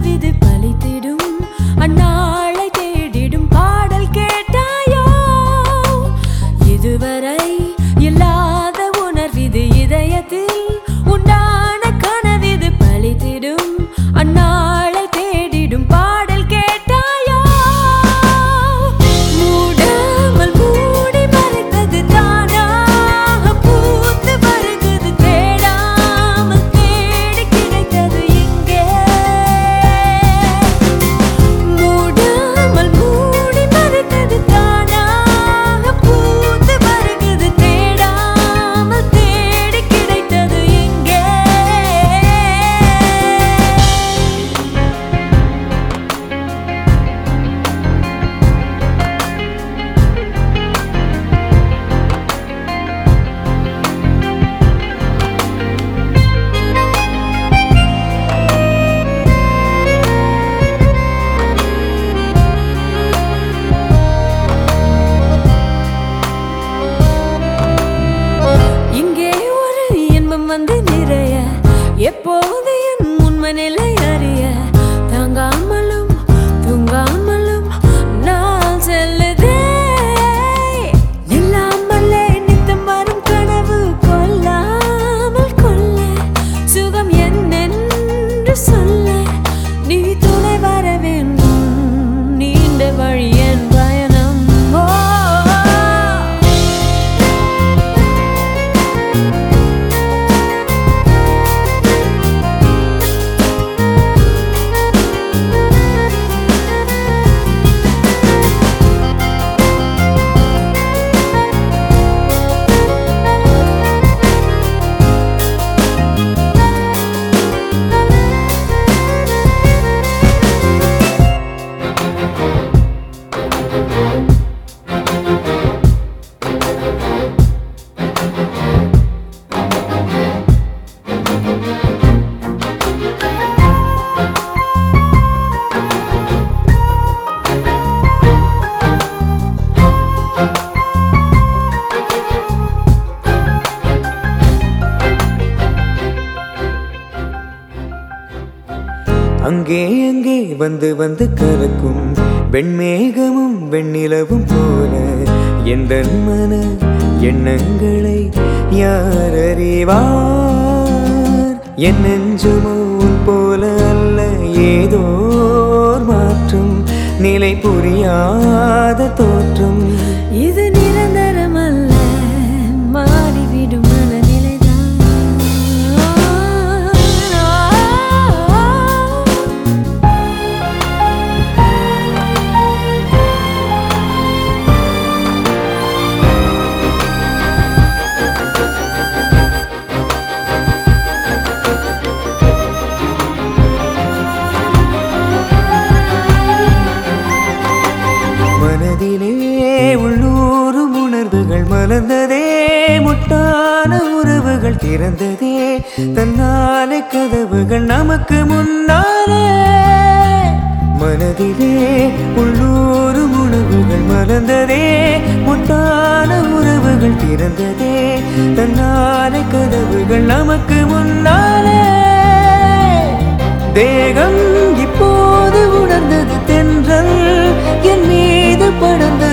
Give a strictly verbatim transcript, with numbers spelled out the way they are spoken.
கனவிது பலித்திடும் அந்நாளை தேடிடும் பாடல் கேட்டாயோ இதுவரை இல்லாத உணர்விது இதயத்தில் உண்டான கனவிது பலித்திடும் அந்நாளை தேடிடும் பாடல் கேட்டாயோ மூடாமல் மூடி மறைத்தது தானாக பூத்து வருகிறது தேடாமல் தேடி கிடைத்தது இங்கே மூடாமல் மூடி மறைத்தது தானாக பூத்து வருகிறது தேடாமல் தேடி கிடைத்தது இங்கே இங்கே ஒரு இன்பம் வந்து நிறைய எப்போது என் உண்மை நிலை அறிய தாங்காமலும் தூங்காமலும் நான் செல்லுதே நில்லாமலே நித்தம் வரும் கனவு கொல்லாமல் கொள்ள சுகம் என்னென்று சொல்ல நீ துணை வர வேண்டும் நீண்ட வழி என் பயணம் ஓ அங்கே அங்கே வந்து வந்து கலக்கும் வெண்மேகமும் வெண்ணிலவும் போல எந்த மன எண்ணங்களை யார் அறிவார் என் நெஞ்சுமோ உன் போல அல்ல ஏதோர் மாற்றம் நிலை புரியாத தோற்றம் இது நிரந்தரம் அல்ல மாறிவிடும் மனநிலைதான் மனதிலே உள்ளூரும் உணர்வுகள் மலர்ந்ததே முட்டான உறவுகள் திறந்ததே தன்னாலே கதவுகள் நமக்கு முன்னாலே மனதிலே உள்ளூரும் உணர்வுகள் மலர்ந்ததே முட்டான உறவுகள் திறந்ததே தன்னாலே கதவுகள் நமக்கு முன்னாலே தேகம் இப்போது உணர்ந்தது தென்றல் என் மீது படர்ந்த